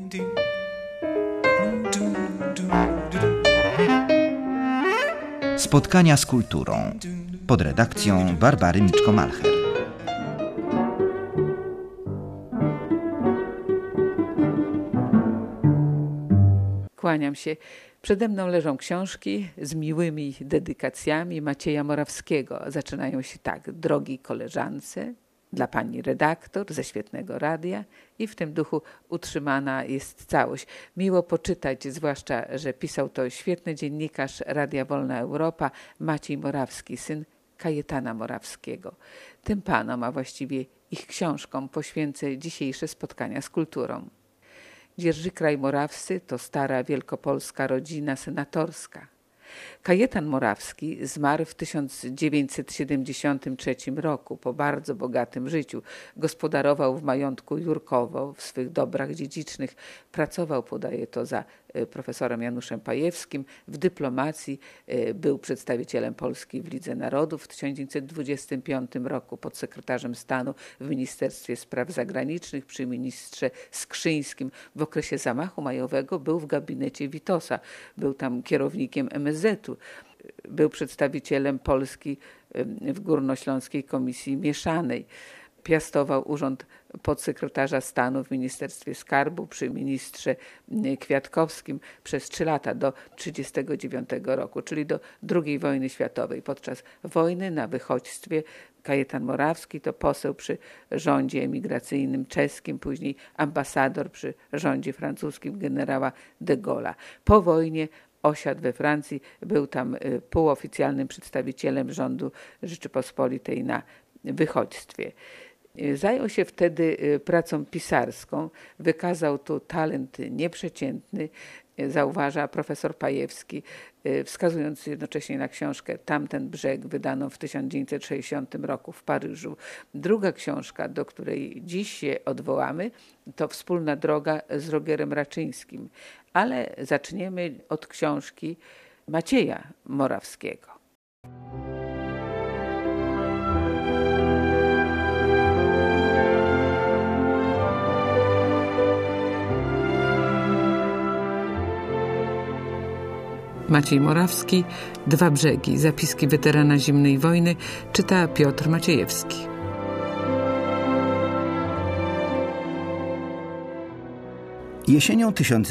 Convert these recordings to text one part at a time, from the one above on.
Spotkania z kulturą pod redakcją Barbary Miczko-Malcher. Kłaniam się. Przede mną leżą książki z miłymi dedykacjami Macieja Morawskiego. Zaczynają się tak: drogiej koleżance, dla pani redaktor ze świetnego radia, i w tym duchu utrzymana jest całość. Miło poczytać, zwłaszcza że pisał to świetny dziennikarz Radia Wolna Europa Maciej Morawski, syn Kajetana Morawskiego. Tym panom, a właściwie ich książkom, poświęcę dzisiejsze spotkania z kulturą. Dzierżykraj Morawscy to stara wielkopolska rodzina senatorska. Kajetan Morawski zmarł w 1973 roku po bardzo bogatym życiu. Gospodarował w majątku Jurkowo, w swych dobrach dziedzicznych. Pracował, podaje to, za profesorem Januszem Pajewskim. W dyplomacji był przedstawicielem Polski w Lidze Narodów. W 1925 roku podsekretarzem stanu w Ministerstwie Spraw Zagranicznych przy ministrze Skrzyńskim. W okresie zamachu majowego był w gabinecie Witosa. Był tam kierownikiem MSZ-u. Był przedstawicielem Polski w Górnośląskiej Komisji Mieszanej. Piastował urząd podsekretarza stanu w Ministerstwie Skarbu przy ministrze Kwiatkowskim przez 3 lata do 1939 roku, czyli do II wojny światowej. Podczas wojny na wychodźstwie Kajetan Morawski to poseł przy rządzie emigracyjnym czeskim, później ambasador przy rządzie francuskim generała de Gaulle'a. Po wojnie osiadł we Francji, był tam półoficjalnym przedstawicielem rządu Rzeczypospolitej na wychodźstwie. Zajął się wtedy pracą pisarską, wykazał tu talent nieprzeciętny, zauważa profesor Pajewski, wskazując jednocześnie na książkę Tamten brzeg, wydaną w 1960 roku w Paryżu. Druga książka, do której dziś się odwołamy, to Wspólna droga z Rogerem Raczyńskim. Ale zaczniemy od książki Macieja Morawskiego. Maciej Morawski, Dwa brzegi, zapiski weterana zimnej wojny, czyta Piotr Maciejewski. Jesienią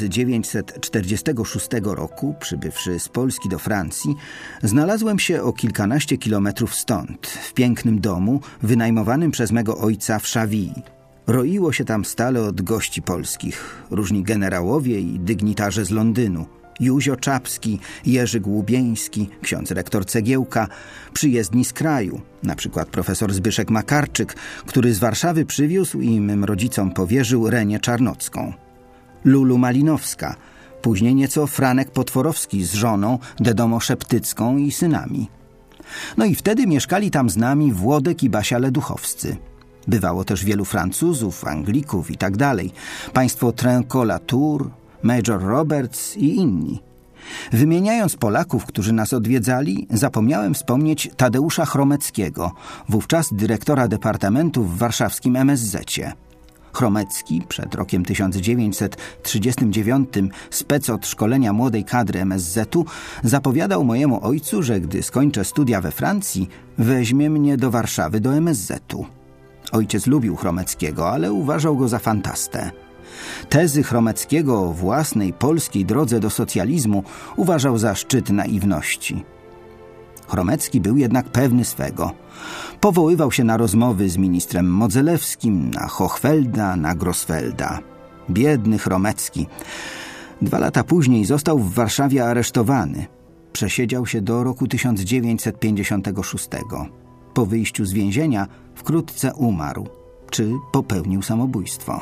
1946 roku, przybywszy z Polski do Francji, znalazłem się o kilkanaście kilometrów stąd, w pięknym domu wynajmowanym przez mego ojca w Chaville. Roiło się tam stale od gości polskich, różni generałowie i dygnitarze z Londynu. Józio Czapski, Jerzy Głubieński, ksiądz rektor Cegiełka, przyjezdni z kraju, na przykład profesor Zbyszek Makarczyk, który z Warszawy przywiózł i mym rodzicom powierzył Renię Czarnocką. Lulu Malinowska, później nieco Franek Potworowski z żoną, Dedomo Szeptycką i synami. No i wtedy mieszkali tam z nami Włodek i Basia Leduchowscy. Bywało też wielu Francuzów, Anglików i tak dalej. Państwo Trenco-Latour, Major Roberts i inni. Wymieniając Polaków, którzy nas odwiedzali, zapomniałem wspomnieć Tadeusza Chromeckiego, wówczas dyrektora departamentu w warszawskim MSZ-cie. Chromecki, przed rokiem 1939 spec od szkolenia młodej kadry MSZ-u, zapowiadał mojemu ojcu, że gdy skończę studia we Francji, weźmie mnie do Warszawy do MSZ-u. Ojciec lubił Chromeckiego, ale uważał go za fantastę. Tezy Chromeckiego o własnej polskiej drodze do socjalizmu uważał za szczyt naiwności. Chromecki był jednak pewny swego. Powoływał się na rozmowy z ministrem Modzelewskim, na Hochfelda, na Grossfelda. Biedny Chromecki. 2 lata później został w Warszawie aresztowany. Przesiedział się do roku 1956. Po wyjściu z więzienia wkrótce umarł, czy popełnił samobójstwo.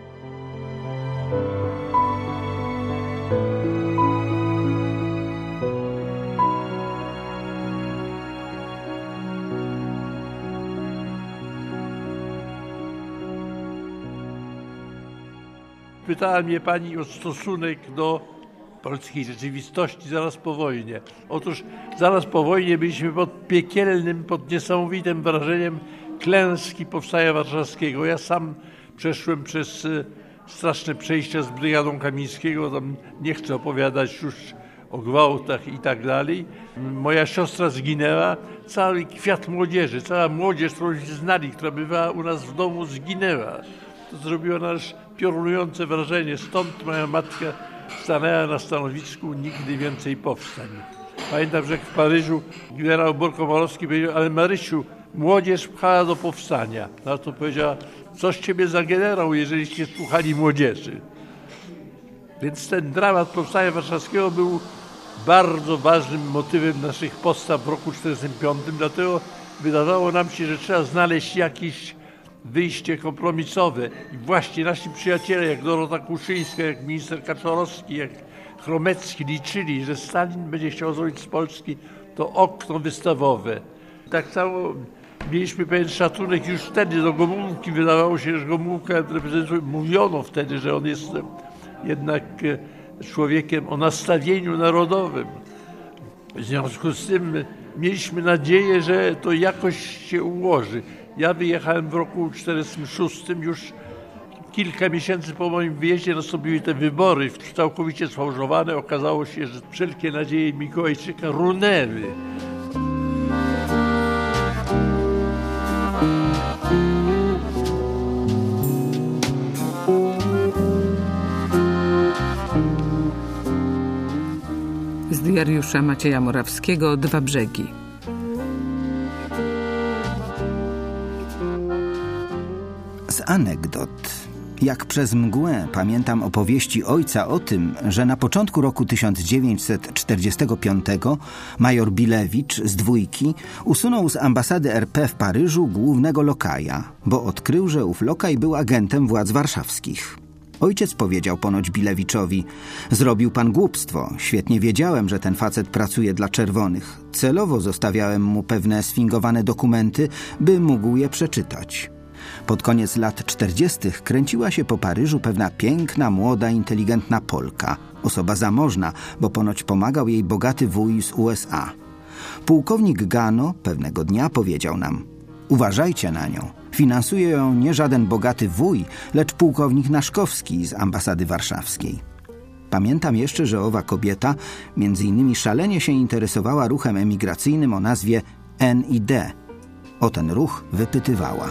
Pytała mnie pani o stosunek do polskiej rzeczywistości zaraz po wojnie. Otóż zaraz po wojnie byliśmy pod piekielnym, pod niesamowitym wrażeniem klęski Powstania Warszawskiego. Ja sam przeszłem przez straszne przejścia z brygadą Kamińskiego, tam nie chcę opowiadać już o gwałtach i tak dalej. Moja siostra zginęła, cały kwiat młodzieży, cała młodzież, którą się znali, która bywała u nas w domu, zginęła. To zrobiło nasz piorunujące wrażenie. Stąd moja matka stanęła na stanowisku nigdy więcej powstań. Pamiętam, że w Paryżu generał Borko-Marowski powiedział: ale Marysiu, młodzież pchała do powstania. Na to powiedziała: coś ciebie za generał, jeżeliście słuchali młodzieży. Więc ten dramat powstania warszawskiego był bardzo ważnym motywem naszych postaw w roku 1945, dlatego wydawało nam się, że trzeba znaleźć jakieś wyjście kompromisowe. I właśnie nasi przyjaciele, jak Dorota Kuszyńska, jak minister Kaczorowski, jak Chromecki liczyli, że Stalin będzie chciał zrobić z Polski to okno wystawowe. Tak samo mieliśmy pewien szacunek już wtedy do Gomułki. Wydawało się, że Gomułka reprezentuje, mówiono wtedy, że on jest jednak człowiekiem o nastawieniu narodowym. W związku z tym mieliśmy nadzieję, że to jakoś się ułoży. Ja wyjechałem w roku 1946, już kilka miesięcy po moim wyjeździe nastąpiły te wybory, całkowicie sfałszowane. Okazało się, że wszelkie nadzieje Mikołajczyka runęły. Z diariusza Macieja Morawskiego, Dwa brzegi. Z anegdot. Jak przez mgłę pamiętam opowieści ojca o tym, że na początku roku 1945 major Bilewicz z Dwójki usunął z ambasady RP w Paryżu głównego lokaja, bo odkrył, że ów lokaj był agentem władz warszawskich. Ojciec powiedział ponoć Bilewiczowi: zrobił pan głupstwo, świetnie wiedziałem, że ten facet pracuje dla czerwonych. Celowo zostawiałem mu pewne sfingowane dokumenty, by mógł je przeczytać. Pod koniec lat 40. kręciła się po Paryżu pewna piękna, młoda, inteligentna Polka. Osoba zamożna, bo ponoć pomagał jej bogaty wuj z USA. Pułkownik Gano pewnego dnia powiedział nam: uważajcie na nią. Finansuje ją nie żaden bogaty wuj, lecz pułkownik Naszkowski z ambasady warszawskiej. Pamiętam jeszcze, że owa kobieta między innymi szalenie się interesowała ruchem emigracyjnym o nazwie NID. O ten ruch wypytywała.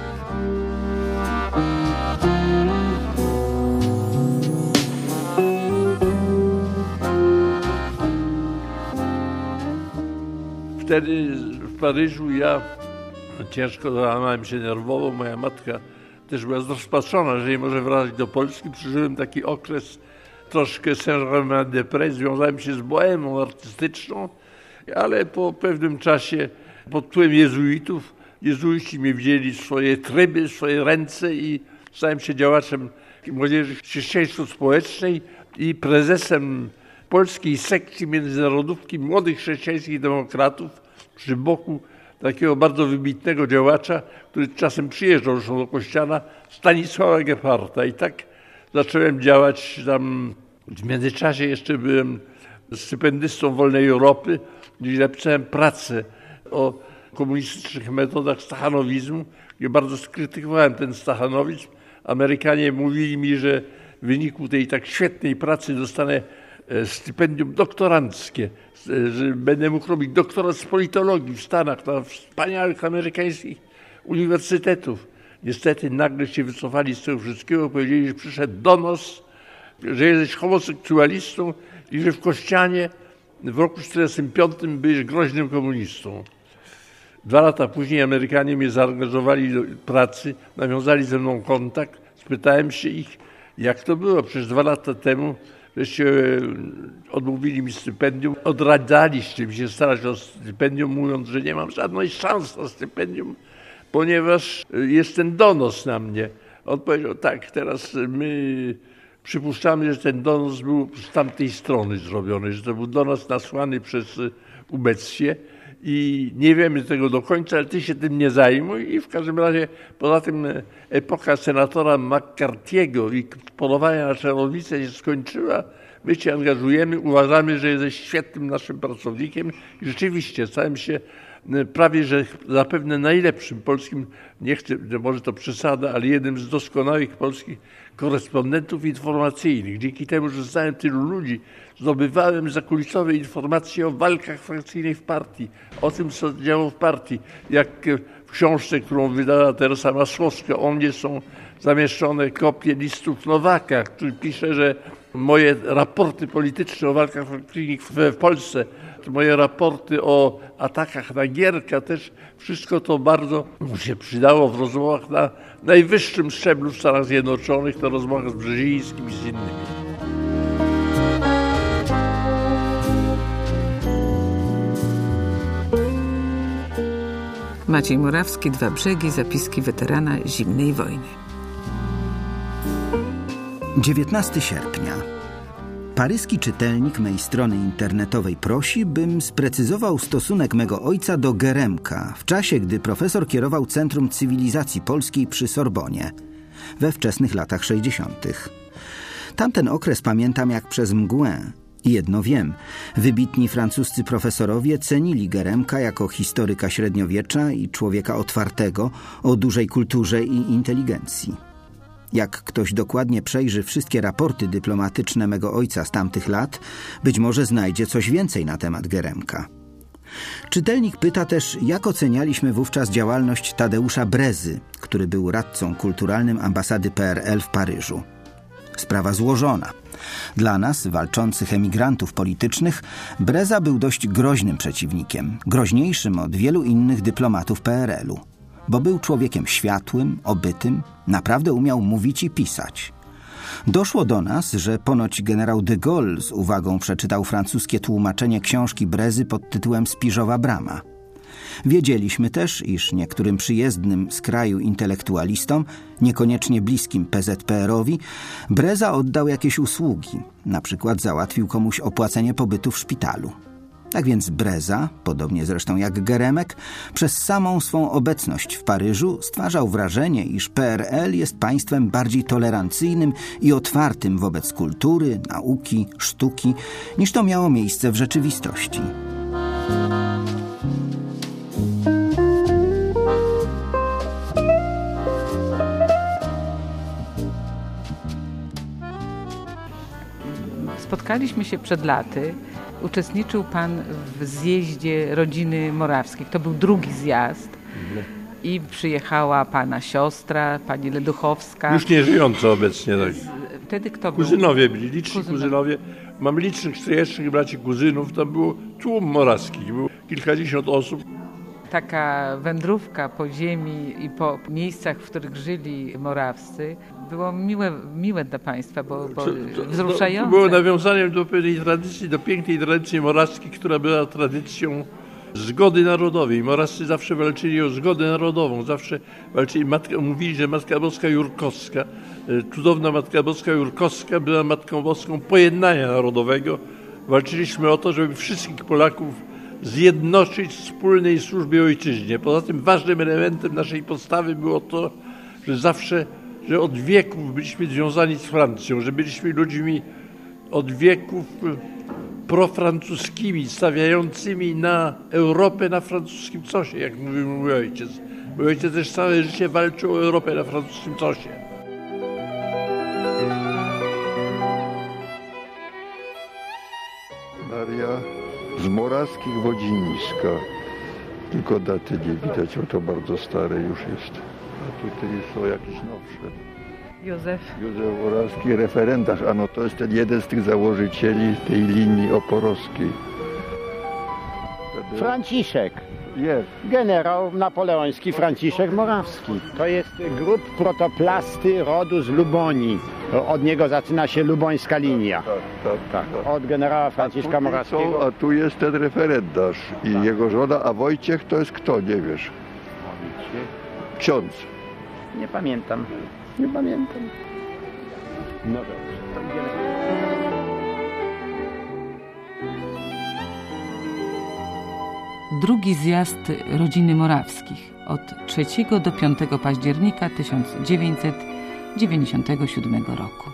Wtedy w Paryżu ja ciężko załamałem się nerwowo. Moja matka też była zrozpaczona, że nie może wracać do Polski. Przeżyłem taki okres troszkę Saint-Germain-des-Prés, związałem się z bohemą artystyczną, ale po pewnym czasie pod wpływem jezuitów, jezuici mnie wzięli w swoje tryby, w swoje ręce i stałem się działaczem młodzieży chrześcijańsko-społecznej i prezesem polskiej sekcji międzynarodówki młodych chrześcijańskich demokratów przy boku takiego bardzo wybitnego działacza, który czasem przyjeżdżał już do Kościana, Stanisława Gebharta. I tak zacząłem działać tam. W międzyczasie jeszcze byłem stypendystą Wolnej Europy, gdzie napisałem pracę o komunistycznych metodach stachanowizmu, gdzie bardzo skrytykowałem ten stachanowizm. Amerykanie mówili mi, że w wyniku tej tak świetnej pracy dostanę stypendium doktoranckie, że będę mógł robić doktorat z politologii w Stanach, na wspaniałych amerykańskich uniwersytetów. Niestety nagle się wycofali z tego wszystkiego, powiedzieli, że przyszedł donos, że jesteś homoseksualistą i że w Kościanie w roku 1945 byłeś groźnym komunistą. 2 lata później Amerykanie mnie zaangażowali do pracy, nawiązali ze mną kontakt, spytałem się ich, jak to było. Przecież 2 lata temu wreszcie odmówili mi stypendium, odradzaliście mi się starać o stypendium, mówiąc, że nie mam żadnej szans na stypendium, ponieważ jest ten donos na mnie. On powiedział: tak, teraz my przypuszczamy, że ten donos był z tamtej strony zrobiony, że to był donos nasłany przez ubecję i nie wiemy tego do końca, ale ty się tym nie zajmuj. I w każdym razie poza tym epoka senatora McCarthy'ego i polowania na czarownicę się skończyła. My cię angażujemy, uważamy, że jesteś świetnym naszym pracownikiem i rzeczywiście stałem się prawie że zapewne najlepszym polskim, nie chcę, może to przesada, ale jednym z doskonałych polskich korespondentów informacyjnych. Dzięki temu, że znałem tylu ludzi, zdobywałem zakulisowe informacje o walkach frakcyjnych w partii, o tym, co działo w partii. Jak w książce, którą wydała Teresa Masłowska, o mnie są zamieszczone kopie listów Nowaka, który pisze, że moje raporty polityczne o walkach frakcyjnych w Polsce, moje raporty o atakach na Gierka, też wszystko to bardzo mu się przydało w rozmowach na najwyższym szczeblu w Stanach Zjednoczonych, na rozmowach z Brzezińskim i z innymi. Maciej Morawski, Dwa brzegi, zapiski weterana zimnej wojny. 19 sierpnia. Paryski czytelnik mej strony internetowej prosi, bym sprecyzował stosunek mego ojca do Geremka w czasie, gdy profesor kierował Centrum Cywilizacji Polskiej przy Sorbonie we wczesnych latach 60. Tamten okres pamiętam jak przez mgłę. I jedno wiem, wybitni francuscy profesorowie cenili Geremka jako historyka średniowiecza i człowieka otwartego, o dużej kulturze i inteligencji. Jak ktoś dokładnie przejrzy wszystkie raporty dyplomatyczne mego ojca z tamtych lat, być może znajdzie coś więcej na temat Geremka. Czytelnik pyta też, jak ocenialiśmy wówczas działalność Tadeusza Brezy, który był radcą kulturalnym ambasady PRL w Paryżu. Sprawa złożona. Dla nas, walczących emigrantów politycznych, Breza był dość groźnym przeciwnikiem, groźniejszym od wielu innych dyplomatów PRL-u, bo był człowiekiem światłym, obytym, naprawdę umiał mówić i pisać. Doszło do nas, że ponoć generał de Gaulle z uwagą przeczytał francuskie tłumaczenie książki Brezy pod tytułem Spiżowa brama. Wiedzieliśmy też, iż niektórym przyjezdnym z kraju intelektualistom, niekoniecznie bliskim PZPR-owi, Breza oddał jakieś usługi, na przykład załatwił komuś opłacenie pobytu w szpitalu. Tak więc Breza, podobnie zresztą jak Geremek, przez samą swą obecność w Paryżu stwarzał wrażenie, iż PRL jest państwem bardziej tolerancyjnym i otwartym wobec kultury, nauki, sztuki, niż to miało miejsce w rzeczywistości. Spotkaliśmy się przed laty. Uczestniczył pan w zjeździe rodziny Morawskich. To był drugi zjazd. I przyjechała pana siostra, pani Leduchowska. Już nie żyjąca obecnie. Tak. Wtedy kto był? Kuzynowie byli, liczni kuzynowie. Mam licznych stryjecznych braci kuzynów. Tam było tłum Morawskich. Było kilkadziesiąt osób. Taka wędrówka po ziemi i po miejscach, w których żyli Morawscy, było miłe dla państwa, bo wzruszające. To było nawiązaniem do pewnej tradycji, do pięknej tradycji morawskiej, która była tradycją zgody narodowej. Morawscy zawsze walczyli o zgodę narodową, zawsze walczyli, mówili, że Matka Boska Jurkowska, cudowna Matka Boska Jurkowska była Matką Boską pojednania narodowego. Walczyliśmy o to, żeby wszystkich Polaków zjednoczyć w wspólnej służbie ojczyźnie. Poza tym ważnym elementem naszej postawy było to, że od wieków byliśmy związani z Francją, że byliśmy ludźmi od wieków profrancuskimi, stawiającymi na Europę na francuskim cosie, jak mówił mój ojciec. Mój ojciec też całe życie walczył o Europę na francuskim cosie. Maria z Morawskich Wodziniska. Tylko daty nie widać, bo to bardzo stare już jest. A tutaj są jakieś nowsze. Józef Morawski, referendarz. A no to jest ten jeden z tych założycieli tej linii oporowskiej. Franciszek. Jest. Generał napoleoński Franciszek Morawski. To jest grób protoplasty rodu z Lubonii. Od niego zaczyna się lubońska linia. Tak. Od generała Franciszka Morawskiego. A tu jest ten referendarz i jego żona, a Wojciech to jest kto, nie wiesz? Ksiądz. Nie pamiętam. No dobrze. Drugi zjazd rodziny Morawskich od 3 do 5 października 1997 roku.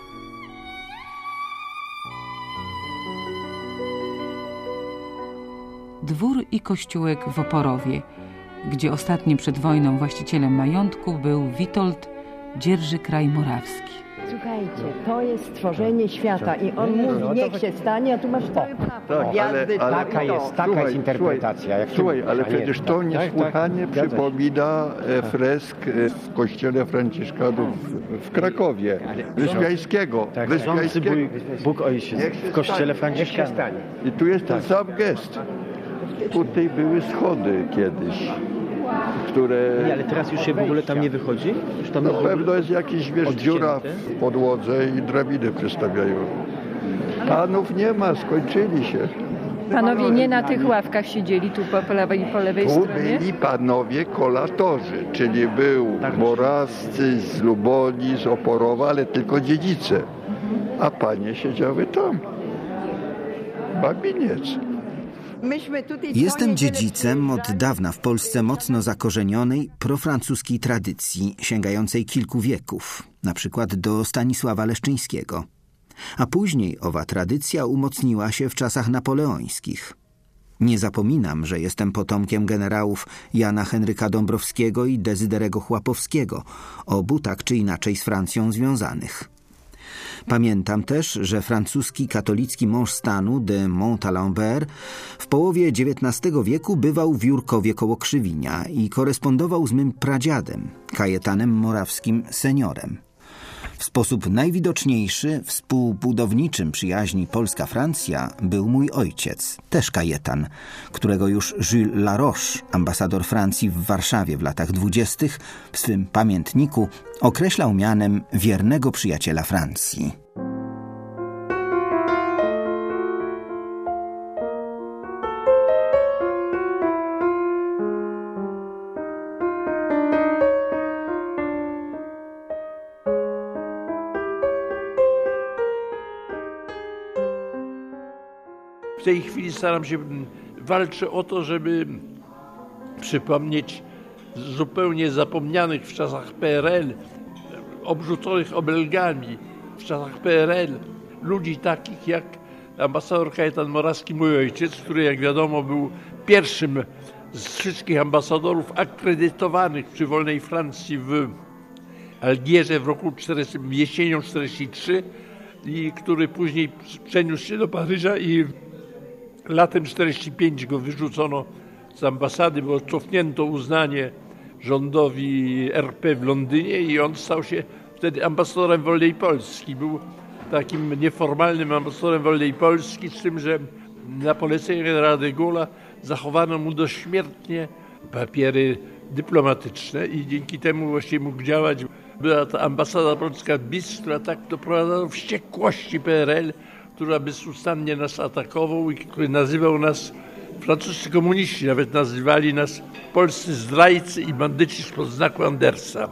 dwór i kościółek w Oporowie, gdzie ostatnim przed wojną właścicielem majątku był Witold Dzierżykraj Morawski. Słuchajcie, to jest stworzenie świata i on mówi, niech się stanie, a tu masz cały prawo. Gwiazdy, taka jest interpretacja. Słuchaj, ale przecież to niesłychanie przypomina fresk w kościele Franciszkanów w Krakowie, Wyspiańskiego. Bóg Ojciec w kościele Franciszkanów. I tu jest ten sam gest. Tutaj były schody kiedyś, które... Ale teraz już się w ogóle tam nie wychodzi? Już tam na pewno jest jakiś, dziura w podłodze i drabiny przystawiają. Panów nie ma, skończyli się. Panowie nie na tych ławkach siedzieli tu po lewej tu stronie? Byli panowie kolatorzy, czyli był Morawscy z Luboni, z Oporowa, ale tylko dziedzice. A panie siedziały tam. Babiniec. Jestem dziedzicem od dawna w Polsce mocno zakorzenionej profrancuskiej tradycji sięgającej kilku wieków, na przykład do Stanisława Leszczyńskiego. A później owa tradycja umocniła się w czasach napoleońskich. Nie zapominam, że jestem potomkiem generałów Jana Henryka Dąbrowskiego i Dezyderego Chłapowskiego, obu tak czy inaczej z Francją związanych. Pamiętam też, że francuski katolicki mąż stanu de Montalembert w połowie XIX wieku bywał w Jurkowie koło Krzywinia i korespondował z mym pradziadem, Kajetanem Morawskim seniorem. W sposób najwidoczniejszy współbudowniczym przyjaźni Polska-Francja był mój ojciec, też Kajetan, którego już Jules Laroche, ambasador Francji w Warszawie w latach 20. w swym pamiętniku określał mianem wiernego przyjaciela Francji. W tej chwili walczę o to, żeby przypomnieć zupełnie zapomnianych w czasach PRL, obrzuconych obelgami w czasach PRL, ludzi takich jak ambasador Kajetan Morawski, mój ojciec, który jak wiadomo był pierwszym z wszystkich ambasadorów akredytowanych przy wolnej Francji w Algierze w roku jesienią 1943 i który później przeniósł się do Paryża i latem 1945 go wyrzucono z ambasady, bo cofnięto uznanie rządowi RP w Londynie i on stał się wtedy ambasadorem wolnej Polski. Był takim nieformalnym ambasadorem wolnej Polski, z tym, że na polecenie generała de Gaulle'a zachowano mu doświetnie papiery dyplomatyczne i dzięki temu właściwie mógł działać. Była to ambasada polska BIS, która tak doprowadzała do wściekłości PRL, która bezustannie nas atakował i który nazywał nas, francuscy komuniści nawet nazywali nas polscy zdrajcy i bandyci spod znaku Andersa.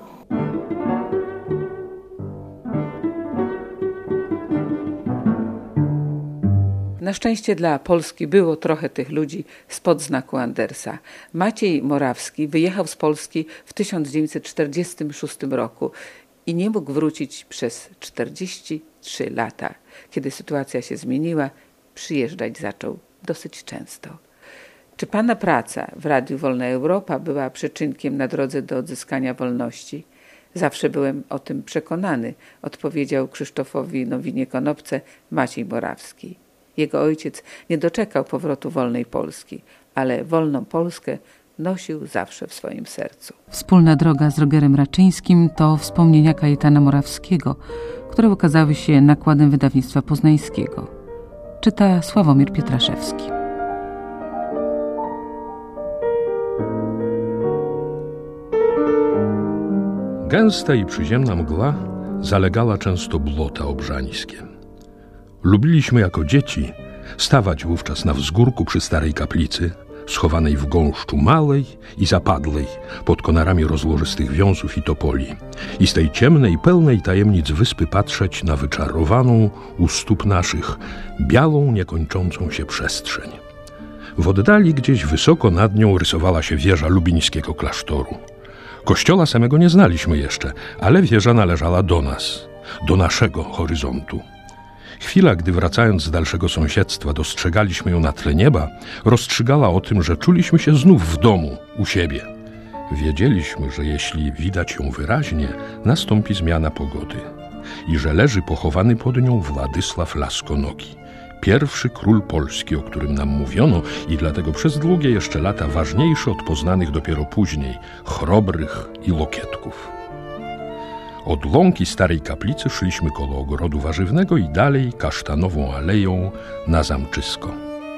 Na szczęście dla Polski było trochę tych ludzi spod znaku Andersa. Maciej Morawski wyjechał z Polski w 1946 roku i nie mógł wrócić przez 43 lata. Kiedy sytuacja się zmieniła, przyjeżdżać zaczął dosyć często. Czy pana praca w Radiu Wolna Europa była przyczynkiem na drodze do odzyskania wolności? Zawsze byłem o tym przekonany, odpowiedział Krzysztofowi Nowinie-Konopce Maciej Morawski. Jego ojciec nie doczekał powrotu wolnej Polski, ale wolną Polskę nosił zawsze w swoim sercu. Wspólna droga z Rogerem Raczyńskim to wspomnienia Kajetana Morawskiego, które ukazały się nakładem wydawnictwa poznańskiego. Czyta Sławomir Pietraszewski. Gęsta i przyziemna mgła zalegała często błota obrzańskie. Lubiliśmy jako dzieci stawać wówczas na wzgórku przy starej kaplicy, schowanej w gąszczu małej i zapadlej, pod konarami rozłożystych wiązów i topoli, i z tej ciemnej, pełnej tajemnic wyspy patrzeć na wyczarowaną u stóp naszych, białą, niekończącą się przestrzeń. W oddali gdzieś wysoko nad nią rysowała się wieża lubińskiego klasztoru. Kościoła samego nie znaliśmy jeszcze, ale wieża należała do nas, do naszego horyzontu. Chwila, gdy wracając z dalszego sąsiedztwa dostrzegaliśmy ją na tle nieba, rozstrzygała o tym, że czuliśmy się znów w domu, u siebie. Wiedzieliśmy, że jeśli widać ją wyraźnie, nastąpi zmiana pogody i że leży pochowany pod nią Władysław Laskonogi, pierwszy król Polski, o którym nam mówiono i dlatego przez długie jeszcze lata ważniejszy od poznanych dopiero później Chrobrych i Lokietków. Od łąki starej kaplicy szliśmy koło ogrodu warzywnego i dalej kasztanową aleją na Zamczysko.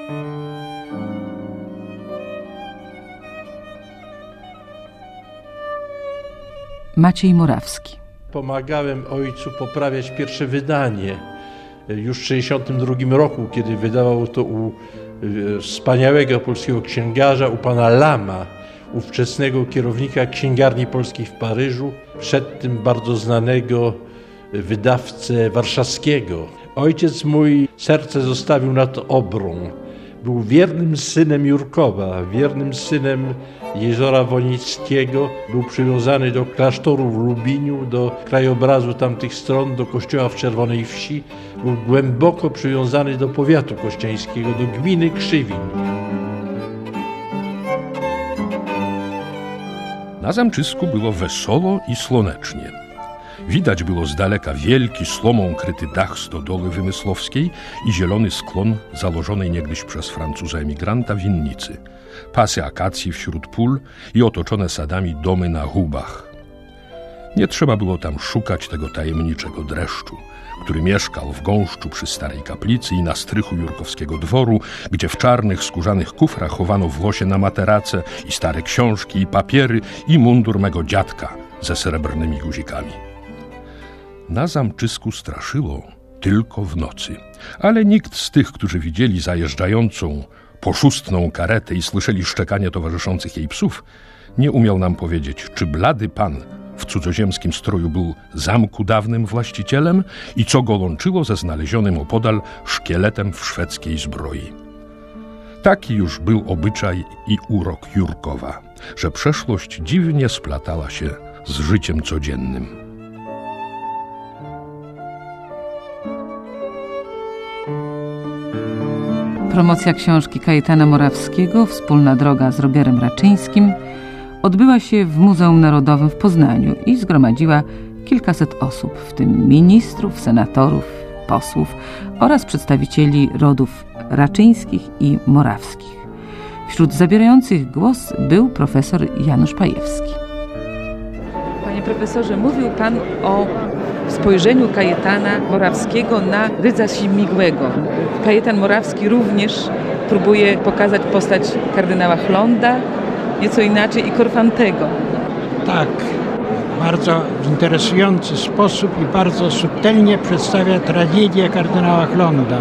Maciej Morawski. Pomagałem ojcu poprawiać pierwsze wydanie już w 1962 roku, kiedy wydawał to u wspaniałego polskiego księgarza, u pana Lama, ówczesnego kierownika Księgarni Polskiej w Paryżu, przed tym bardzo znanego wydawcę warszawskiego. Ojciec mój serce zostawił nad Obrą. Był wiernym synem Jurkowa, wiernym synem Jeziora Wonickiego. Był przywiązany do klasztoru w Lubiniu, do krajobrazu tamtych stron, do kościoła w Czerwonej Wsi. Był głęboko przywiązany do powiatu kościańskiego, do gminy Krzywin. Na Zamczysku było wesoło i słonecznie. Widać było z daleka wielki, slomą kryty dach stodoły wymysłowskiej i zielony sklon założonej niegdyś przez Francuza emigranta winnicy, pasy akacji wśród pól i otoczone sadami domy na hubach. Nie trzeba było tam szukać tego tajemniczego dreszczu, który mieszkał w gąszczu przy starej kaplicy i na strychu jurkowskiego dworu, gdzie w czarnych, skórzanych kufrach chowano włosie na materace i stare książki i papiery i mundur mego dziadka ze srebrnymi guzikami. Na Zamczysku straszyło tylko w nocy, ale nikt z tych, którzy widzieli zajeżdżającą poszustną karetę i słyszeli szczekanie towarzyszących jej psów, nie umiał nam powiedzieć, czy blady pan w cudzoziemskim stroju był zamku dawnym właścicielem i co go łączyło ze znalezionym opodal szkieletem w szwedzkiej zbroi. Taki już był obyczaj i urok Jurkowa, że przeszłość dziwnie splatała się z życiem codziennym. Promocja książki Kajetana Morawskiego „Wspólna droga z Roberem Raczyńskim” odbyła się w Muzeum Narodowym w Poznaniu i zgromadziła kilkaset osób, w tym ministrów, senatorów, posłów oraz przedstawicieli rodów raczyńskich i morawskich. Wśród zabierających głos był profesor Janusz Pajewski. Panie profesorze, mówił pan o spojrzeniu Kajetana Morawskiego na Rydza Śmigłego. Kajetan Morawski również próbuje pokazać postać kardynała Chlonda, nieco inaczej, i Korfantego. Tak, bardzo w interesujący sposób i bardzo subtelnie przedstawia tragedię kardynała Chlonda,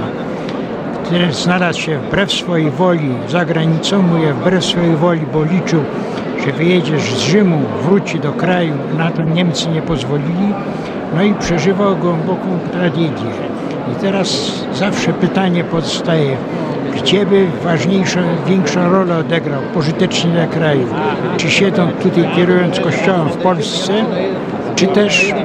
który znalazł się wbrew swojej woli za granicą, mówię wbrew swojej woli, bo liczył, że wyjedzie z Rzymu, wróci do kraju, na to Niemcy nie pozwolili, no i przeżywał głęboką tragedię. I teraz zawsze pytanie pozostaje, gdzie by większą rolę odegrał, pożytecznie dla kraju? Czy siedząc tutaj kierując kościołem w Polsce, czy też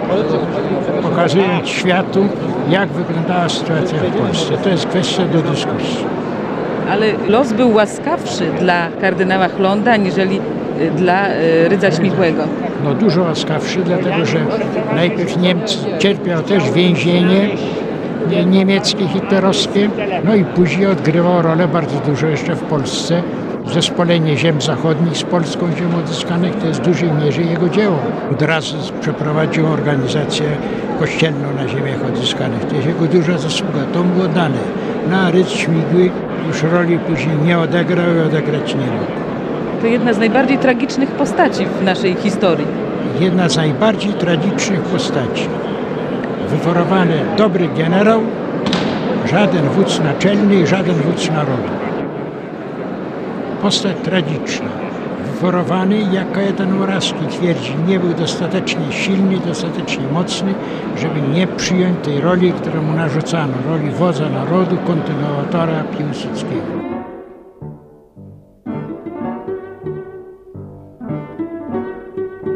pokazując światu, jak wyglądała sytuacja w Polsce? To jest kwestia do dyskusji. Ale los był łaskawszy dla kardynała Chlonda, aniżeli dla Rydza Śmigłego. No dużo łaskawszy, dlatego że najpierw Niemcy cierpiał też więzienie niemieckie, hitlerowskie, no i później odgrywał rolę bardzo dużo jeszcze w Polsce. Zespolenie ziem zachodnich z Polską ziem odzyskanych to jest w dużej mierze jego dzieło. Od razu przeprowadził organizację kościelną na ziemiach odzyskanych. To jest jego duża zasługa, to mu było dane. No, Rydz Śmigły już roli później nie odegrał i odegrać nie mógł. To jedna z najbardziej tragicznych postaci w naszej historii. Jedna z najbardziej tragicznych postaci. Wyforowany dobry generał, żaden wódz naczelny i żaden wódz narodu. Postać tragiczna. Wyforowany, jak Kajetan Morawski twierdzi, nie był dostatecznie silny, dostatecznie mocny, żeby nie przyjąć tej roli, którą mu narzucano, roli wodza narodu, kontynuatora Piłsudskiego.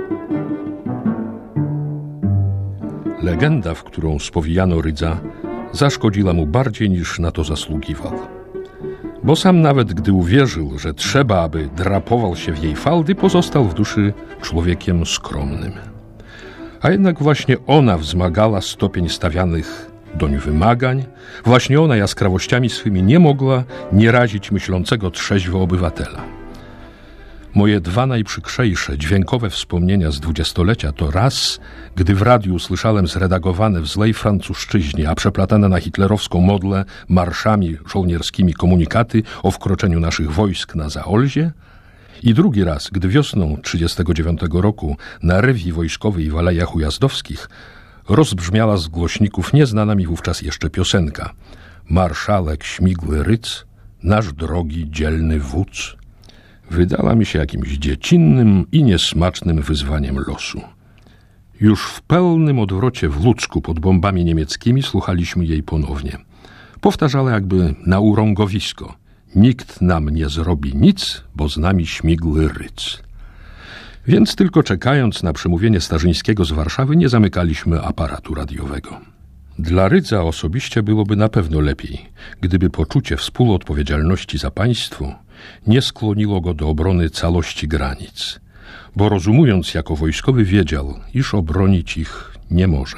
Legenda, w którą spowijano Rydza, zaszkodziła mu bardziej niż na to zasługiwał. Bo sam nawet gdy uwierzył, że trzeba, aby drapował się w jej faldy, pozostał w duszy człowiekiem skromnym. A jednak właśnie ona wzmagała stopień stawianych doń wymagań, właśnie ona jaskrawościami swymi nie mogła nie razić myślącego trzeźwo obywatela. Moje dwa najprzykrzejsze dźwiękowe wspomnienia z dwudziestolecia to raz, gdy w radiu słyszałem zredagowane w złej francuszczyźnie, a przeplatane na hitlerowską modlę marszami żołnierskimi komunikaty o wkroczeniu naszych wojsk na Zaolzie, i drugi raz, gdy wiosną 1939 roku na rewii wojskowej w Alejach Ujazdowskich rozbrzmiała z głośników nieznana mi wówczas jeszcze piosenka: Marszałek Śmigły Ryc, nasz drogi, dzielny wódz. Wydała mi się jakimś dziecinnym i niesmacznym wyzwaniem losu. Już w pełnym odwrocie w Ludzku pod bombami niemieckimi słuchaliśmy jej ponownie. Powtarzała jakby na urągowisko: nikt nam nie zrobi nic, bo z nami Śmigły Ryc. Więc tylko czekając na przemówienie Starzyńskiego z Warszawy nie zamykaliśmy aparatu radiowego. Dla Rydza osobiście byłoby na pewno lepiej, gdyby poczucie współodpowiedzialności za państwo nie skłoniło go do obrony całości granic, bo rozumując jako wojskowy wiedział, iż obronić ich nie może.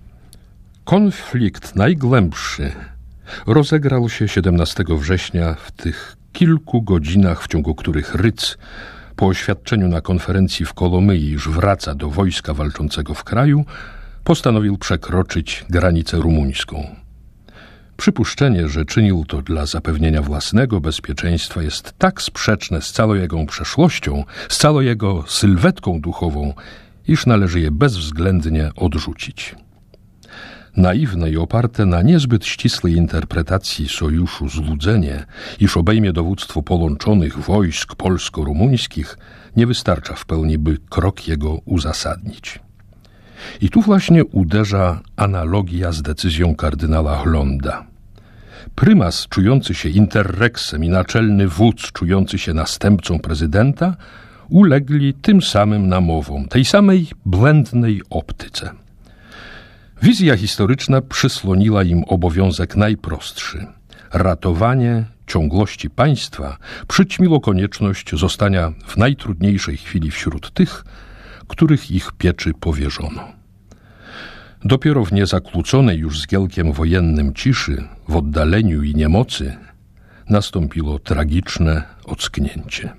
Konflikt najgłębszy rozegrał się 17 września w tych kilku godzinach, w ciągu których Rydz po oświadczeniu na konferencji w Kolomyi, iż wraca do wojska walczącego w kraju, postanowił przekroczyć granicę rumuńską. Przypuszczenie, że czynił to dla zapewnienia własnego bezpieczeństwa, jest tak sprzeczne z całą jego przeszłością, z całą jego sylwetką duchową, iż należy je bezwzględnie odrzucić. Naiwne i oparte na niezbyt ścisłej interpretacji sojuszu złudzenie, iż obejmie dowództwo połączonych wojsk polsko-rumuńskich, nie wystarcza w pełni, by krok jego uzasadnić. I tu właśnie uderza analogia z decyzją kardynała Hlonda. Prymas czujący się interreksem i naczelny wódz czujący się następcą prezydenta ulegli tym samym namowom, tej samej błędnej optyce. Wizja historyczna przysłoniła im obowiązek najprostszy. Ratowanie ciągłości państwa przyćmiło konieczność zostania w najtrudniejszej chwili wśród tych, których ich pieczy powierzono. Dopiero w niezakłóconej już zgiełkiem wojennym ciszy, w oddaleniu i niemocy, nastąpiło tragiczne ocknięcie.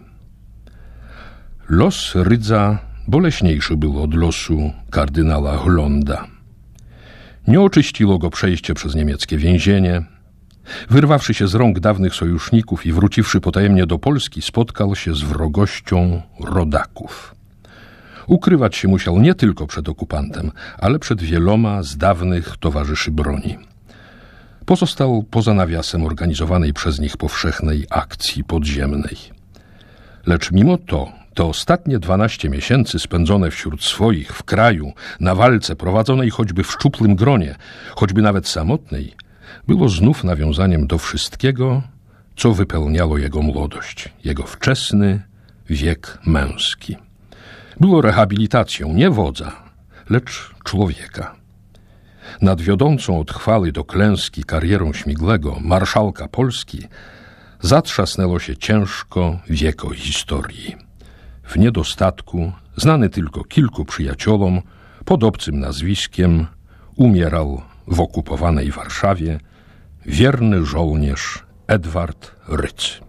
Los Rydza boleśniejszy był od losu kardynała Hlonda. Nie oczyściło go przejście przez niemieckie więzienie. Wyrwawszy się z rąk dawnych sojuszników i wróciwszy potajemnie do Polski, spotkał się z wrogością rodaków. Ukrywać się musiał nie tylko przed okupantem, ale przed wieloma z dawnych towarzyszy broni. Pozostał poza nawiasem organizowanej przez nich powszechnej akcji podziemnej. Lecz mimo to, te ostatnie 12 miesięcy spędzone wśród swoich, w kraju, na walce prowadzonej choćby w szczuplym gronie, choćby nawet samotnej, było znów nawiązaniem do wszystkiego, co wypełniało jego młodość, jego wczesny wiek męski. Było rehabilitacją nie wodza, lecz człowieka. Nad wiodącą od chwały do klęski karierą Śmigłego, marszałka Polski, zatrzasnęło się ciężko wieko historii. W niedostatku, znany tylko kilku przyjaciołom, pod obcym nazwiskiem, umierał w okupowanej Warszawie wierny żołnierz Edward Rydz.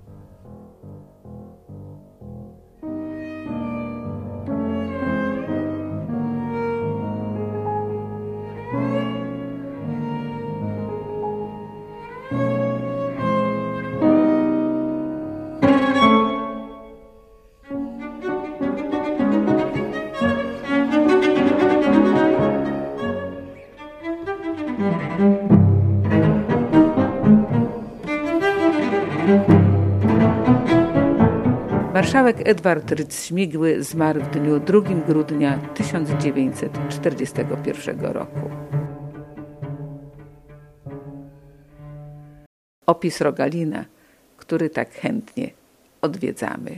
Marszałek Edward Rydz-Śmigły zmarł w dniu 2 grudnia 1941 roku. Opis Rogalina, który tak chętnie odwiedzamy.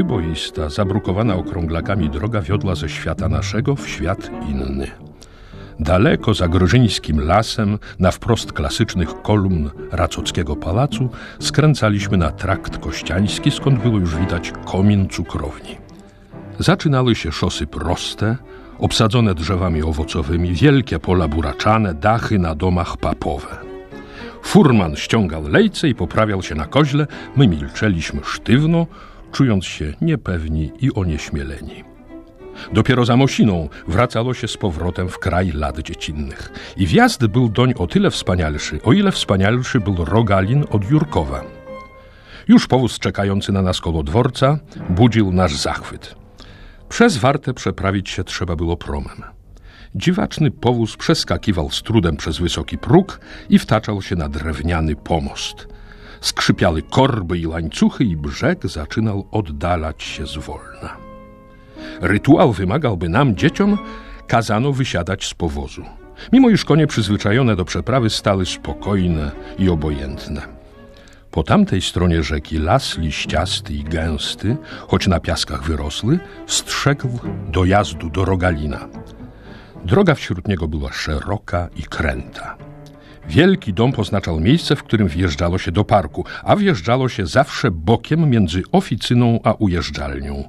Wyboista, zabrukowana okrąglakami droga wiodła ze świata naszego w świat inny. Daleko za Grożyńskim lasem, na wprost klasycznych kolumn Racockiego Pałacu, skręcaliśmy na trakt Kościański, skąd było już widać komin cukrowni. Zaczynały się szosy proste, obsadzone drzewami owocowymi, wielkie pola buraczane, dachy na domach papowe. Furman ściągał lejce i poprawiał się na koźle, my milczeliśmy sztywno, czując się niepewni i onieśmieleni. Dopiero za Mosiną wracało się z powrotem w kraj lat dziecinnych. I wjazd był doń o tyle wspanialszy, o ile wspanialszy był Rogalin od Jurkowa. Już powóz czekający na nas koło dworca budził nasz zachwyt. Przez Wartę przeprawić się trzeba było promem. Dziwaczny powóz przeskakiwał z trudem przez wysoki próg i wtaczał się na drewniany pomost. Skrzypiały korby i łańcuchy i brzeg zaczynał oddalać się zwolna. Rytuał wymagał, by nam, dzieciom, kazano wysiadać z powozu. Mimo iż konie przyzwyczajone do przeprawy stały spokojne i obojętne. Po tamtej stronie rzeki las liściasty i gęsty, choć na piaskach wyrosły, strzegł dojazdu do Rogalina. Droga wśród niego była szeroka i kręta. Wielki dom oznaczał miejsce, w którym wjeżdżało się do parku, a wjeżdżało się zawsze bokiem między oficyną a ujeżdżalnią.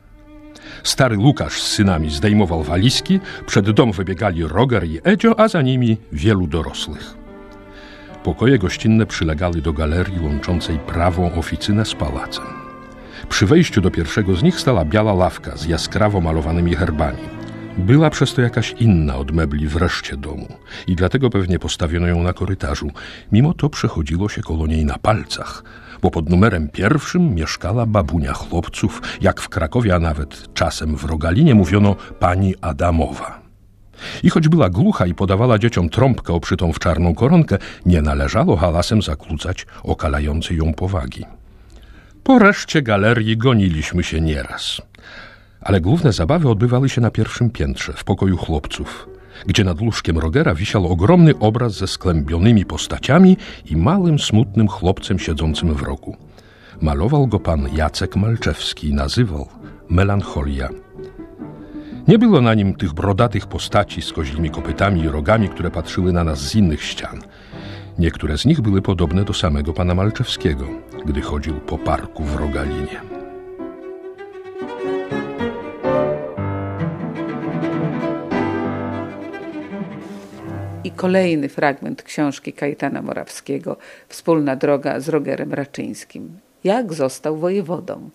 Stary Łukasz z synami zdejmował walizki, przed dom wybiegali Roger i Edzio, a za nimi wielu dorosłych. Pokoje gościnne przylegały do galerii łączącej prawą oficynę z pałacem. Przy wejściu do pierwszego z nich stała biała ławka z jaskrawo malowanymi herbami. Była przez to jakaś inna od mebli w reszcie domu i dlatego pewnie postawiono ją na korytarzu. Mimo to przechodziło się koło niej na palcach, bo pod numerem 1 mieszkała babunia chłopców, jak w Krakowie, a nawet czasem w Rogalinie mówiono pani Adamowa. I choć była głucha i podawała dzieciom trąbkę obszytą w czarną koronkę, nie należało halasem zakłócać okalającej ją powagi. Po reszcie galerii goniliśmy się nieraz. Ale główne zabawy odbywały się na 1. piętrze, w pokoju chłopców, gdzie nad łóżkiem Rogera wisiał ogromny obraz ze sklębionymi postaciami i małym, smutnym chłopcem siedzącym w rogu. Malował go pan Jacek Malczewski i nazywał Melancholia. Nie było na nim tych brodatych postaci z koźlimi kopytami i rogami, które patrzyły na nas z innych ścian. Niektóre z nich były podobne do samego pana Malczewskiego, gdy chodził po parku w Rogalinie. I kolejny fragment książki Kajetana Morawskiego, Wspólna droga z Rogerem Raczyńskim. Jak został wojewodą?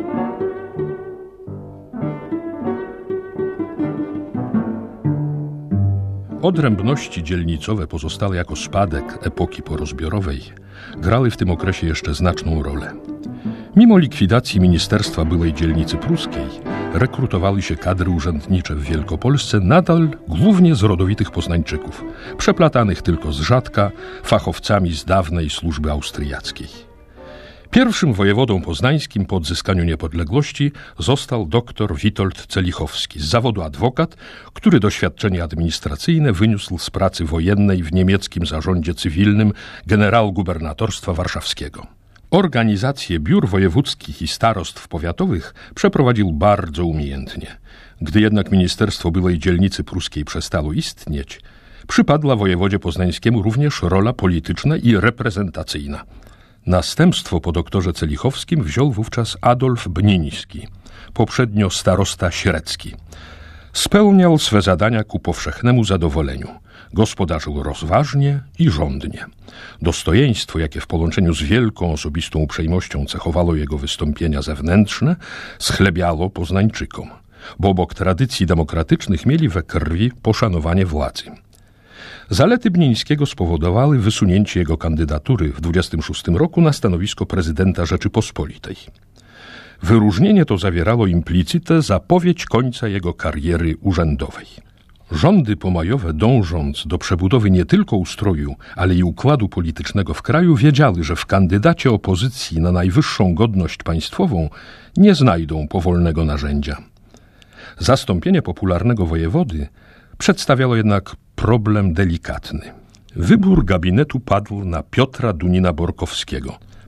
Odrębności dzielnicowe pozostałe jako spadek epoki porozbiorowej grały w tym okresie jeszcze znaczną rolę. Mimo likwidacji Ministerstwa Byłej Dzielnicy Pruskiej rekrutowały się kadry urzędnicze w Wielkopolsce nadal głównie z rodowitych Poznańczyków, przeplatanych tylko z rzadka fachowcami z dawnej służby austriackiej. Pierwszym wojewodą poznańskim po odzyskaniu niepodległości został dr Witold Celichowski, z zawodu adwokat, który doświadczenie administracyjne wyniósł z pracy wojennej w niemieckim zarządzie cywilnym generalgubernatorstwa warszawskiego. Organizację biur wojewódzkich i starostw powiatowych przeprowadził bardzo umiejętnie. Gdy jednak Ministerstwo Byłej Dzielnicy Pruskiej przestało istnieć, przypadła wojewodzie poznańskiemu również rola polityczna i reprezentacyjna. Następstwo po doktorze Celichowskim wziął wówczas Adolf Bniński, poprzednio starosta średzki. Spełniał swe zadania ku powszechnemu zadowoleniu. Gospodarzył rozważnie i rządnie. Dostojeństwo, jakie w połączeniu z wielką osobistą uprzejmością cechowało jego wystąpienia zewnętrzne, schlebiało Poznańczykom, bo obok tradycji demokratycznych mieli we krwi poszanowanie władzy. Zalety Bnińskiego spowodowały wysunięcie jego kandydatury w 26 roku na stanowisko prezydenta Rzeczypospolitej. Wyróżnienie to zawierało implicite zapowiedź końca jego kariery urzędowej. Rządy pomajowe, dążąc do przebudowy nie tylko ustroju, ale i układu politycznego w kraju, wiedziały, że w kandydacie opozycji na najwyższą godność państwową nie znajdą powolnego narzędzia. Zastąpienie popularnego wojewody przedstawiało jednak problem delikatny. Wybór gabinetu padł na Piotra Dunina-Borkowskiego,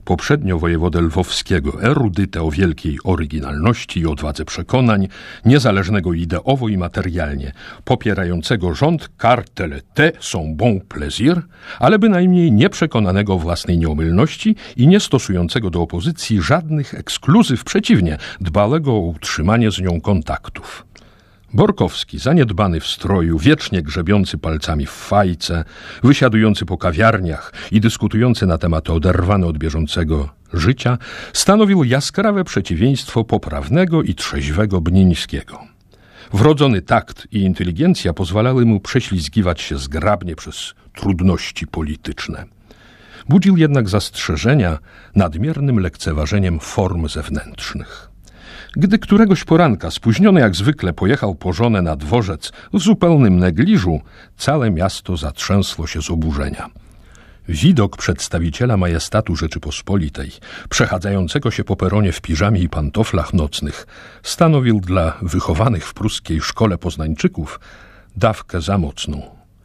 poprzednio wojewodę lwowskiego, erudytę o wielkiej oryginalności i odwadze przekonań, niezależnego ideowo i materialnie, popierającego rząd cartel te son bon plaisir, ale bynajmniej nieprzekonanego o własnej nieomylności i nie stosującego do opozycji żadnych ekskluzyw, przeciwnie, dbalego o utrzymanie z nią kontaktów. Borkowski, zaniedbany w stroju, wiecznie grzebiący palcami w fajce, wysiadujący po kawiarniach i dyskutujący na tematy oderwane od bieżącego życia, stanowił jaskrawe przeciwieństwo poprawnego i trzeźwego Bnińskiego. Wrodzony takt i inteligencja pozwalały mu prześlizgiwać się zgrabnie przez trudności polityczne. Budził jednak zastrzeżenia nadmiernym lekceważeniem form zewnętrznych. Gdy któregoś poranka spóźniony jak zwykle pojechał po żonę na dworzec w zupełnym negliżu, całe miasto zatrzęsło się z oburzenia. Widok przedstawiciela majestatu Rzeczypospolitej, przechadzającego się po peronie w piżamie i pantoflach nocnych, stanowił dla wychowanych w pruskiej szkole Poznańczyków dawkę za mocną.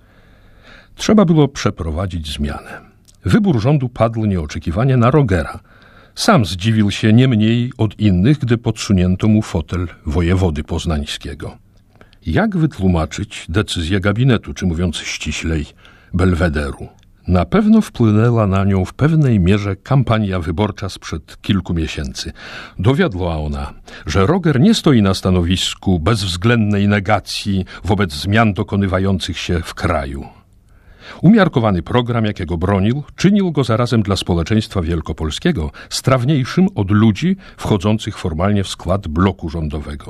Trzeba było przeprowadzić zmianę. Wybór rządu padł nieoczekiwanie na Rogera. Sam zdziwił się nie mniej od innych, gdy podsunięto mu fotel wojewody poznańskiego. Jak wytłumaczyć decyzję gabinetu, czy mówiąc ściślej, Belwederu? Na pewno wpłynęła na nią w pewnej mierze kampania wyborcza sprzed kilku miesięcy. Dowiodła ona, że Roger nie stoi na stanowisku bezwzględnej negacji wobec zmian dokonywających się w kraju. Umiarkowany program, jakiego bronił, czynił go zarazem dla społeczeństwa wielkopolskiego strawniejszym od ludzi wchodzących formalnie w skład bloku rządowego.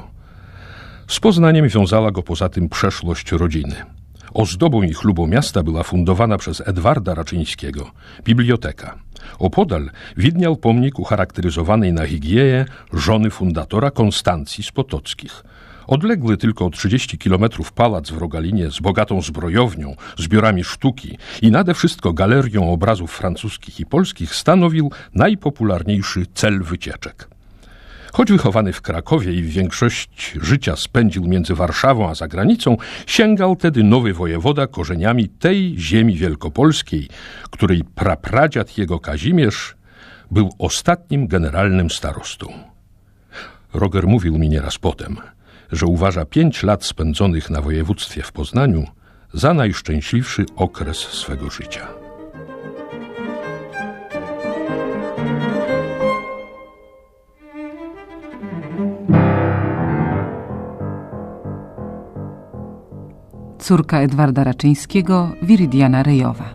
Z Poznaniem wiązała go poza tym przeszłość rodziny. Ozdobą i chlubą miasta była fundowana przez Edwarda Raczyńskiego biblioteka. Opodal widniał pomnik ucharakteryzowanej na Hygieję żony fundatora Konstancji z Potockich. Odległy tylko o 30 kilometrów pałac w Rogalinie z bogatą zbrojownią, zbiorami sztuki i nade wszystko galerią obrazów francuskich i polskich stanowił najpopularniejszy cel wycieczek. Choć wychowany w Krakowie i w większość życia spędził między Warszawą a zagranicą, sięgał tedy nowy wojewoda korzeniami tej ziemi wielkopolskiej, której prapradziad jego Kazimierz był ostatnim generalnym starostą. Roger mówił mi nieraz potem, że uważa 5 lat spędzonych na województwie w Poznaniu za najszczęśliwszy okres swego życia. Córka Edwarda Raczyńskiego, Wiridiana Rejowa.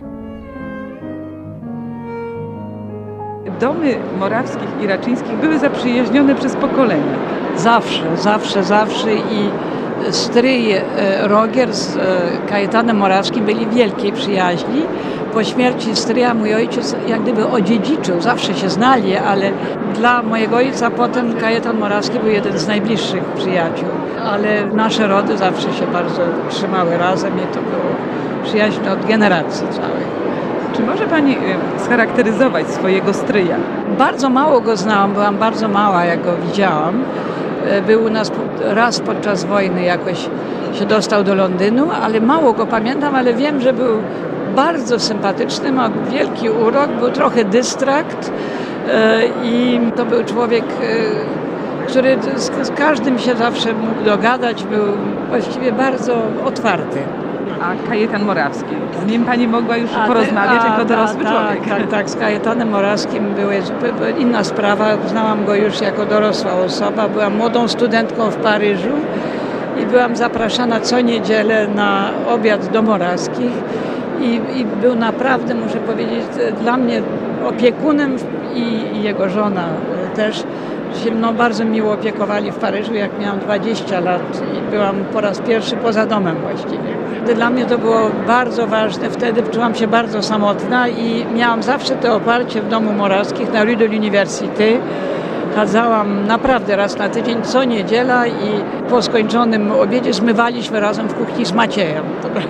Domy morawskich i raczyńskich były zaprzyjaźnione przez pokolenia. Zawsze i stryj Roger z Kajetanem Morawskim byli w wielkiej przyjaźni. Po śmierci stryja mój ojciec jak gdyby odziedziczył, zawsze się znali, ale dla mojego ojca potem Kajetan Morawski był jeden z najbliższych przyjaciół. Ale nasze rody zawsze się bardzo trzymały razem i to było przyjaźń od generacji całej. Czy może pani scharakteryzować swojego stryja? Bardzo mało go znałam, byłam bardzo mała, jak go widziałam. Był u nas raz podczas wojny, jakoś się dostał do Londynu, ale mało go pamiętam, ale wiem, że był bardzo sympatyczny, ma wielki urok, był trochę dystrakt i to był człowiek, który z każdym się zawsze mógł dogadać, był właściwie bardzo otwarty. A Kajetan Morawski, z nim pani mogła już porozmawiać jako dorosły człowiek? Tak, z Kajetanem Morawskim była inna sprawa. Znałam go już jako dorosła osoba. Byłam młodą studentką w Paryżu i byłam zapraszana co niedzielę na obiad do Morawskich i był naprawdę, muszę powiedzieć, dla mnie opiekunem i jego żona też się bardzo miło opiekowali w Paryżu, jak miałam 20 lat i byłam po raz pierwszy poza domem właściwie. Dla mnie to było bardzo ważne, wtedy czułam się bardzo samotna i miałam zawsze to oparcie w domu Morawskich na Rue de l'Université. Chadzałam naprawdę raz na tydzień, co niedziela i po skończonym obiedzie zmywaliśmy razem w kuchni z Maciejem.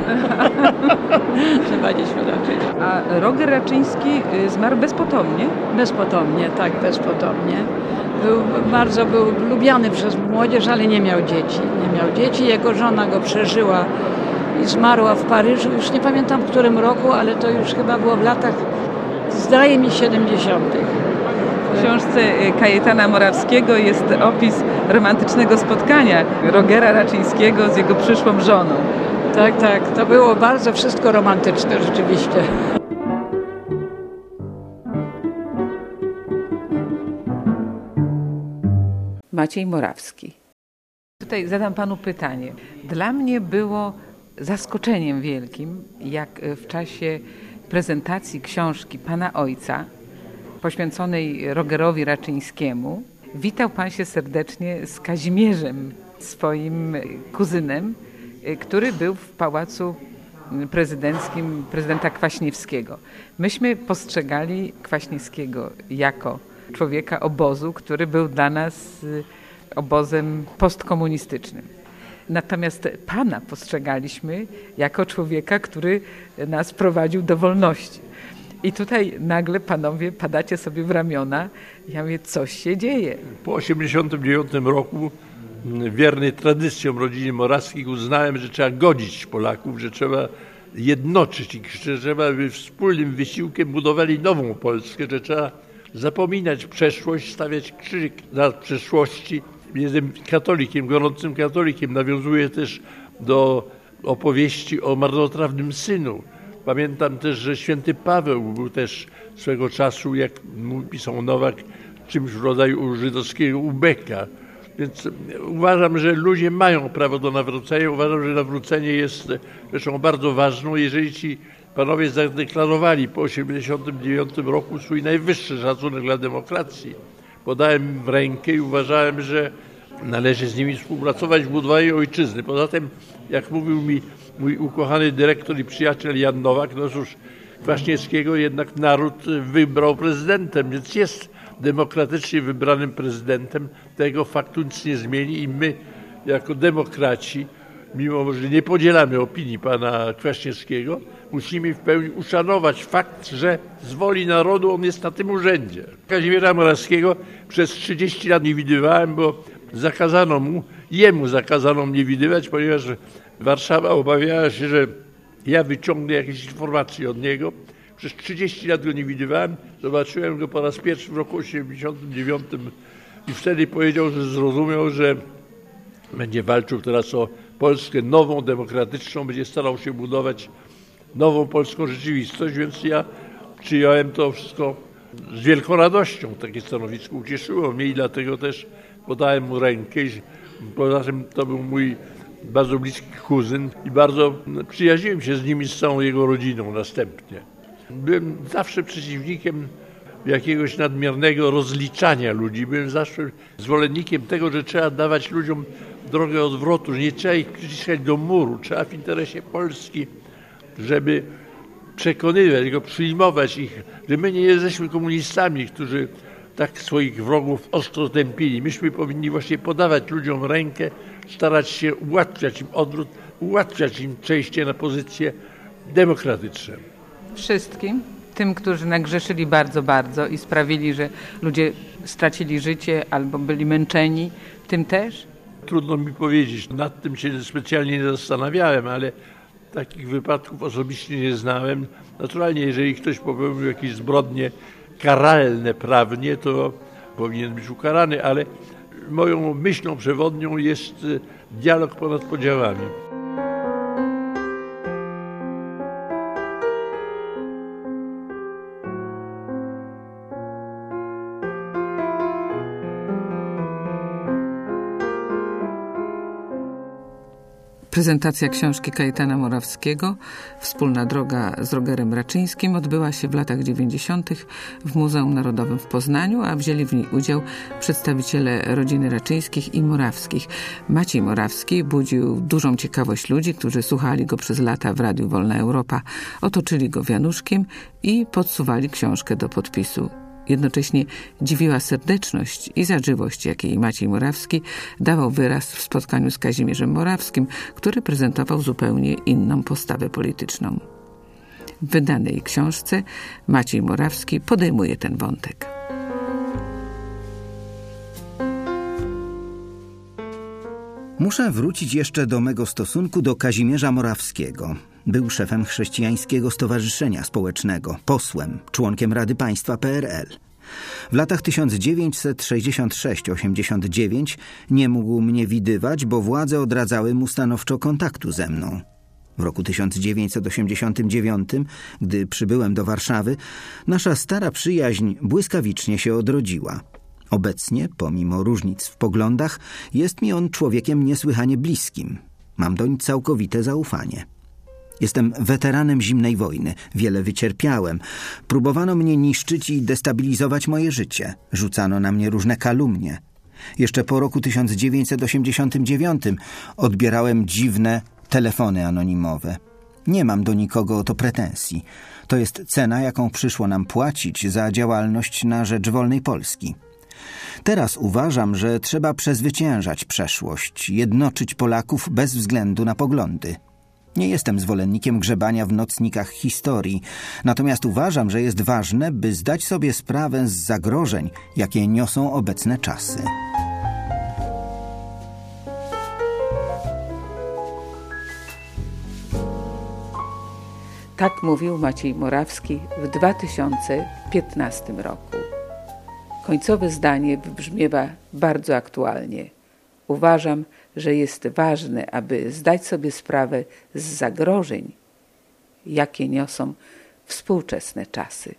Zmywaliśmy raczej. A Roger Raczyński zmarł bezpotomnie? Bezpotomnie, tak, bezpotomnie. Był lubiany przez młodzież, ale nie miał dzieci. Jego żona go przeżyła i zmarła w Paryżu. Już nie pamiętam w którym roku, ale to już chyba było w latach zdaje mi 70. W książce Kajetana Morawskiego jest opis romantycznego spotkania Rogera Raczyńskiego z jego przyszłą żoną. Tak, to było bardzo wszystko romantyczne rzeczywiście. Maciej Morawski. Tutaj zadam panu pytanie. Dla mnie było zaskoczeniem wielkim, jak w czasie prezentacji książki pana ojca poświęconej Rogerowi Raczyńskiemu witał pan się serdecznie z Kazimierzem, swoim kuzynem, który był w pałacu prezydenckim prezydenta Kwaśniewskiego. Myśmy postrzegali Kwaśniewskiego jako człowieka obozu, który był dla nas obozem postkomunistycznym. Natomiast pana postrzegaliśmy jako człowieka, który nas prowadził do wolności. I tutaj nagle panowie padacie sobie w ramiona. Ja mówię, coś się dzieje. Po 1989 roku, wierny tradycjom rodziny Morawskich, uznałem, że trzeba godzić Polaków, że trzeba jednoczyć ich, że trzeba wspólnym wysiłkiem budowali nową Polskę, że trzeba zapominać przeszłość, stawiać krzyk na przeszłości. Jestem katolikiem, gorącym katolikiem. Nawiązuję też do opowieści o marnotrawnym synu. Pamiętam też, że święty Paweł był też swego czasu, jak pisał Nowak, czymś w rodzaju żydowskiego ubeka. Więc uważam, że ludzie mają prawo do nawrócenia. Uważam, że nawrócenie jest rzeczą bardzo ważną. Jeżeli ci panowie zadeklarowali po 1989 roku swój najwyższy szacunek dla demokracji, podałem im w rękę i uważałem, że należy z nimi współpracować w budowaniu ojczyzny. Poza tym, jak mówił mi mój ukochany dyrektor i przyjaciel Jan Nowak, no cóż, Kwaśniewskiego jednak naród wybrał prezydentem, więc jest demokratycznie wybranym prezydentem. Tego faktu nic nie zmieni i my, jako demokraci, mimo że nie podzielamy opinii pana Kwaśniewskiego, musimy w pełni uszanować fakt, że z woli narodu on jest na tym urzędzie. Kazimierza Morawskiego przez 30 lat nie widywałem, bo jemu zakazano mnie widywać, ponieważ Warszawa obawiała się, że ja wyciągnę jakieś informacje od niego. Przez 30 lat go nie widywałem. Zobaczyłem go po raz pierwszy w roku 1989 i wtedy powiedział, że zrozumiał, że będzie walczył teraz o Polskę nową, demokratyczną, będzie starał się budować nową polską rzeczywistość, więc ja przyjąłem to wszystko z wielką radością. Takie stanowisko ucieszyło mnie i dlatego też podałem mu rękę. Poza tym to był mój bardzo bliski kuzyn i bardzo przyjaźniłem się z nim i z całą jego rodziną następnie. Byłem zawsze przeciwnikiem jakiegoś nadmiernego rozliczania ludzi. Byłem zawsze zwolennikiem tego, że trzeba dawać ludziom drogę odwrotu, że nie trzeba ich przyciskać do muru. Trzeba w interesie Polski, żeby przekonywać go, przyjmować ich, że my nie jesteśmy komunistami, którzy tak swoich wrogów ostro tępili. Myśmy powinni właśnie podawać ludziom rękę, starać się ułatwiać im odwrót, ułatwiać im przejście na pozycje demokratyczne. Wszystkim, tym, którzy nagrzeszyli bardzo, bardzo i sprawili, że ludzie stracili życie albo byli męczeni, tym też? Trudno mi powiedzieć, nad tym się specjalnie nie zastanawiałem, ale takich wypadków osobiście nie znałem. Naturalnie, jeżeli ktoś popełnił jakieś zbrodnie karalne prawnie, to powinien być ukarany, ale moją myślą przewodnią jest dialog ponad podziałami. Prezentacja książki Kajetana Morawskiego Wspólna droga z Rogerem Raczyńskim odbyła się w latach 90. w Muzeum Narodowym w Poznaniu, a wzięli w niej udział przedstawiciele rodziny Raczyńskich i Morawskich. Maciej Morawski budził dużą ciekawość ludzi, którzy słuchali go przez lata w Radiu Wolna Europa, otoczyli go wianuszkiem i podsuwali książkę do podpisu. Jednocześnie dziwiła serdeczność i zażyłość, jakiej Maciej Morawski dawał wyraz w spotkaniu z Kazimierzem Morawskim, który prezentował zupełnie inną postawę polityczną. W wydanej książce Maciej Morawski podejmuje ten wątek. Muszę wrócić jeszcze do mego stosunku do Kazimierza Morawskiego. Był szefem Chrześcijańskiego Stowarzyszenia Społecznego, posłem, członkiem Rady Państwa PRL. W latach 1966-89 nie mógł mnie widywać, bo władze odradzały mu stanowczo kontaktu ze mną. W roku 1989, gdy przybyłem do Warszawy, nasza stara przyjaźń błyskawicznie się odrodziła. Obecnie, pomimo różnic w poglądach, jest mi on człowiekiem niesłychanie bliskim. Mam doń całkowite zaufanie. Jestem weteranem zimnej wojny, wiele wycierpiałem. Próbowano mnie niszczyć i destabilizować moje życie. Rzucano na mnie różne kalumnie. Jeszcze po roku 1989 odbierałem dziwne telefony anonimowe. Nie mam do nikogo o to pretensji. To jest cena, jaką przyszło nam płacić za działalność na rzecz wolnej Polski. Teraz uważam, że trzeba przezwyciężać przeszłość, jednoczyć Polaków bez względu na poglądy. Nie jestem zwolennikiem grzebania w nocnikach historii, natomiast uważam, że jest ważne, by zdać sobie sprawę z zagrożeń, jakie niosą obecne czasy. Tak mówił Maciej Morawski w 2015 roku. Końcowe zdanie wybrzmiewa bardzo aktualnie. Uważam, że jest ważne, aby zdać sobie sprawę z zagrożeń, jakie niosą współczesne czasy.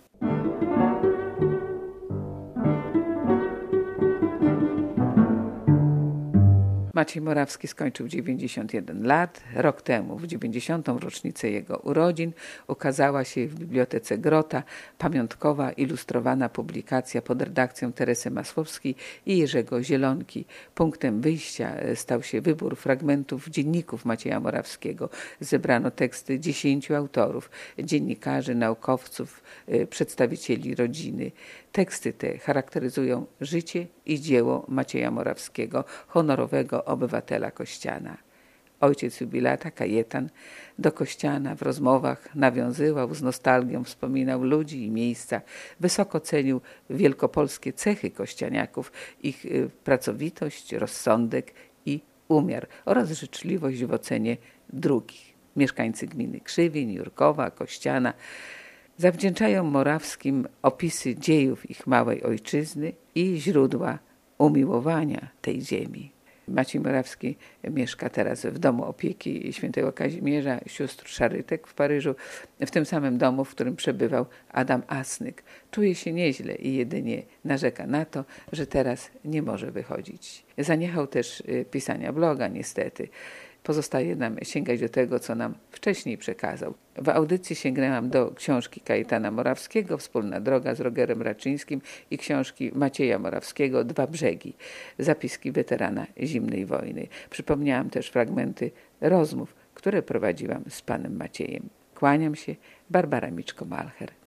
Maciej Morawski skończył 91 lat. Rok temu, w 90. rocznicę jego urodzin, ukazała się w Bibliotece Grota pamiątkowa, ilustrowana publikacja pod redakcją Teresy Masłowskiej i Jerzego Zielonki. Punktem wyjścia stał się wybór fragmentów dzienników Macieja Morawskiego. Zebrano teksty 10 autorów, dziennikarzy, naukowców, przedstawicieli rodziny. Teksty te charakteryzują życie i dzieło Macieja Morawskiego, honorowego obywatela Kościana. Ojciec jubilata, Kajetan, do Kościana w rozmowach nawiązywał, z nostalgią wspominał ludzi i miejsca, wysoko cenił wielkopolskie cechy kościaniaków, ich pracowitość, rozsądek i umiar oraz życzliwość w ocenie drugich. Mieszkańcy gminy Krzywień, Jurkowa, Kościana zawdzięczają Morawskim opisy dziejów ich małej ojczyzny i źródła umiłowania tej ziemi. Maciej Morawski mieszka teraz w Domu Opieki Świętego Kazimierza Sióstr Szarytek w Paryżu, w tym samym domu, w którym przebywał Adam Asnyk. Czuje się nieźle i jedynie narzeka na to, że teraz nie może wychodzić. Zaniechał też pisania bloga, niestety. Pozostaje nam sięgać do tego, co nam wcześniej przekazał. W audycji sięgnęłam do książki Kajetana Morawskiego Wspólna droga z Rogerem Raczyńskim i książki Macieja Morawskiego Dwa brzegi, zapiski weterana zimnej wojny. Przypomniałam też fragmenty rozmów, które prowadziłam z panem Maciejem. Kłaniam się, Barbara Miczko-Malcher.